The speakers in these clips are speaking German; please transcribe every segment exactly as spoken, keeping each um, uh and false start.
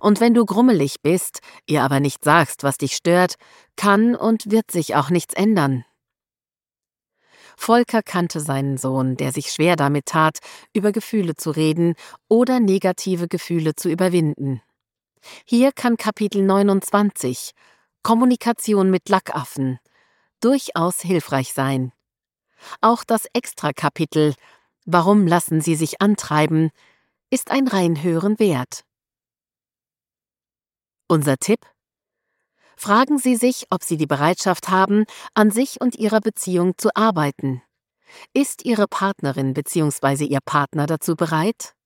Und wenn du grummelig bist, ihr aber nicht sagst, was dich stört, kann und wird sich auch nichts ändern. Volker kannte seinen Sohn, der sich schwer damit tat, über Gefühle zu reden oder negative Gefühle zu überwinden. Hier kann Kapitel neunundzwanzig, Kommunikation mit Lackaffen, durchaus hilfreich sein. Auch das Extrakapitel, Warum lassen Sie sich antreiben, ist ein Reinhören wert. Unser Tipp? Fragen Sie sich, ob Sie die Bereitschaft haben, an sich und Ihrer Beziehung zu arbeiten. Ist Ihre Partnerin bzw. Ihr Partner dazu bereit?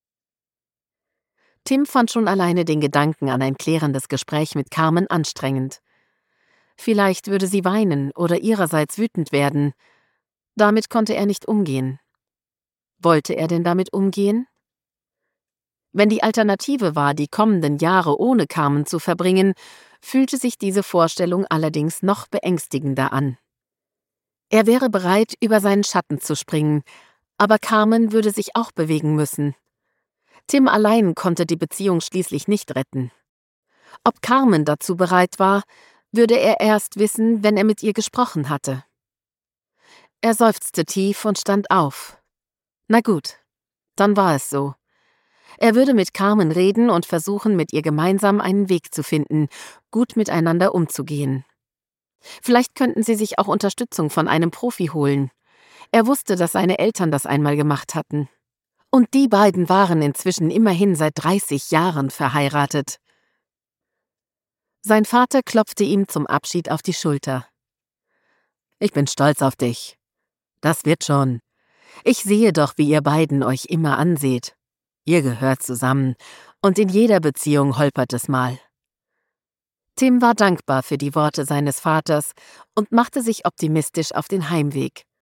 Tim fand schon alleine den Gedanken an ein klärendes Gespräch mit Carmen anstrengend. Vielleicht würde sie weinen oder ihrerseits wütend werden. Damit konnte er nicht umgehen. Wollte er denn damit umgehen? Wenn die Alternative war, die kommenden Jahre ohne Carmen zu verbringen, fühlte sich diese Vorstellung allerdings noch beängstigender an. Er wäre bereit, über seinen Schatten zu springen, aber Carmen würde sich auch bewegen müssen. Tim allein konnte die Beziehung schließlich nicht retten. Ob Carmen dazu bereit war, würde er erst wissen, wenn er mit ihr gesprochen hatte. Er seufzte tief und stand auf. Na gut, dann war es so. Er würde mit Carmen reden und versuchen, mit ihr gemeinsam einen Weg zu finden, gut miteinander umzugehen. Vielleicht könnten sie sich auch Unterstützung von einem Profi holen. Er wusste, dass seine Eltern das einmal gemacht hatten. Und die beiden waren inzwischen immerhin seit dreißig Jahren verheiratet. Sein Vater klopfte ihm zum Abschied auf die Schulter. »Ich bin stolz auf dich. Das wird schon. Ich sehe doch, wie ihr beiden euch immer anseht. Ihr gehört zusammen, und in jeder Beziehung holpert es mal.« Tim war dankbar für die Worte seines Vaters und machte sich optimistisch auf den Heimweg.